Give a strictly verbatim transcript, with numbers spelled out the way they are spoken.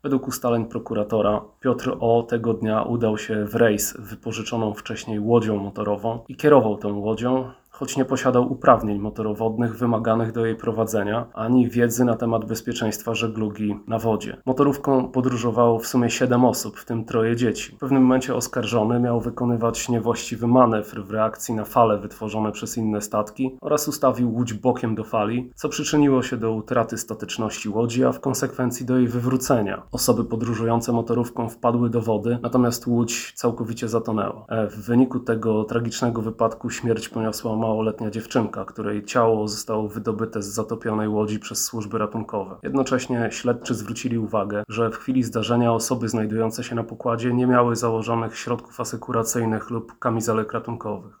Według ustaleń prokuratora Piotr O. tego dnia udał się w rejs wypożyczoną wcześniej łodzią motorową i kierował tą łodzią, choć nie posiadał uprawnień motorowodnych wymaganych do jej prowadzenia, ani wiedzy na temat bezpieczeństwa żeglugi na wodzie. Motorówką podróżowało w sumie siedem osób, w tym troje dzieci. W pewnym momencie oskarżony miał wykonywać niewłaściwy manewr w reakcji na fale wytworzone przez inne statki oraz ustawił łódź bokiem do fali, co przyczyniło się do utraty statyczności łodzi, a w konsekwencji do jej wywrócenia. Osoby podróżujące motorówką wpadły do wody, natomiast łódź całkowicie zatonęła. W wyniku tego tragicznego wypadku śmierć poniosła małoletnia dziewczynka, której ciało zostało wydobyte z zatopionej łodzi przez służby ratunkowe. Jednocześnie śledczy zwrócili uwagę, że w chwili zdarzenia osoby znajdujące się na pokładzie nie miały założonych środków asekuracyjnych lub kamizelek ratunkowych.